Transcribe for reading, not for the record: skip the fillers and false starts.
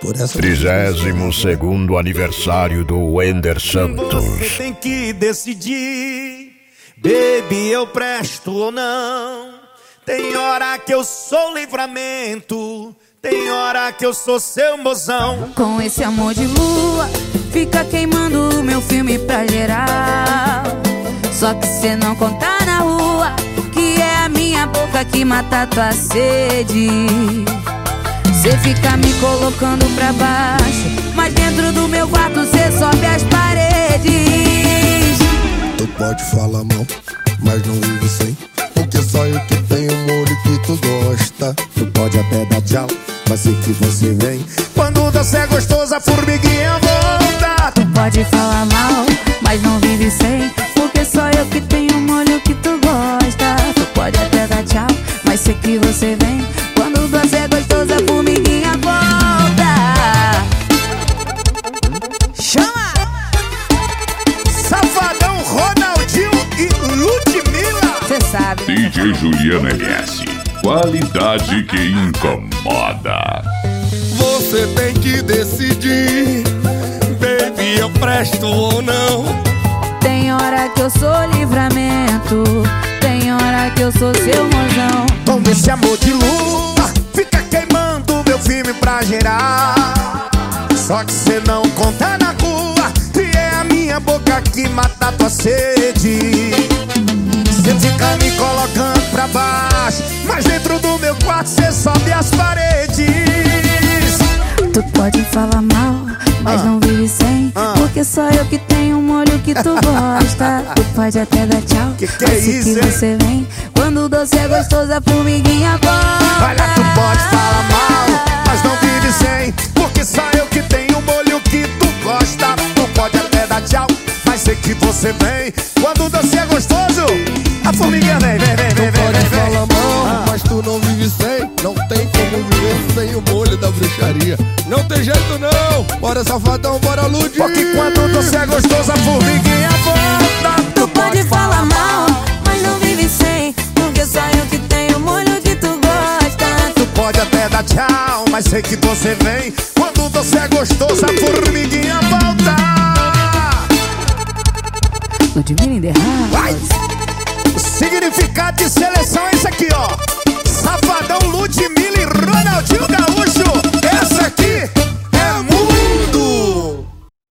por essa. 32º aniversário do Wender Santos. Você tem que decidir, baby, eu presto ou não. Tem hora que eu sou livramento, tem hora que eu sou seu mozão. Com esse amor de lua, fica queimando o meu filme pra geral. Só que cê não conta na rua, que é a minha boca que mata tua sede. Cê fica me colocando pra baixo, mas dentro do meu quarto cê sobe as paredes. Tu pode falar mal, mas não vive sem, porque só eu que tenho o molho que tu gosta. Tu pode até dar tchau, mas sei que você vem. Quando você é gostoso, a formiguinha volta. Tu pode falar mal, mas não vive sem, porque só eu que tenho o molho que tu gosta. Tu pode até dar tchau, mas sei que você vem. Quando você é gostoso, a formiguinha volta. Chama! Safadão, Ronaldinho e Ludmilla. Cê sabe, né? DJ Juliano MS, qualidade que incomoda. Você tem que decidir, baby, eu presto ou não. Tem hora que eu sou livramento, tem hora que eu sou seu mozão. Com esse amor de lua, fica queimando meu filme pra gerar. Só que cê não conta na rua, e é a minha boca que mata tua sede. Cê fica me colocando pra baixo, mas dentro do meu quarto cê sobe as paredes. Tu pode falar mal, mas não vive sem, porque só eu que tenho o molho que tu gosta. Tu pode até dar tchau, Que mas é sei isso, que hein? você vem. Quando o doce é gostoso, a formiguinha volta. Olha, tu pode falar mal, mas não vive sem, porque só eu que tenho o molho que tu gosta. Tu pode até dar tchau, mas sei que você vem. Quando o doce é gostoso, a formiguinha vem, vem, vem, vem, Tu vem, pode vem, vem. falar mal, mas tu não vive sem. Não tem como viver sem o molho da bruxaria. Não tem jeito não, bora safadão, bora Lud. Porque quando o doce é gostoso, a formiguinha volta. Tu pode falar mal, mas não vive sem, porque só eu que tenho o molho que tu gosta. Tu pode até dar tchau, mas sei que você vem. Quando o doce é gostoso, a formiguinha volta. Ludmilla in the house. Vai! O significado de seleção é esse aqui, ó. Safadão, Ludmilla e Ronaldinho Gaúcho. Essa aqui é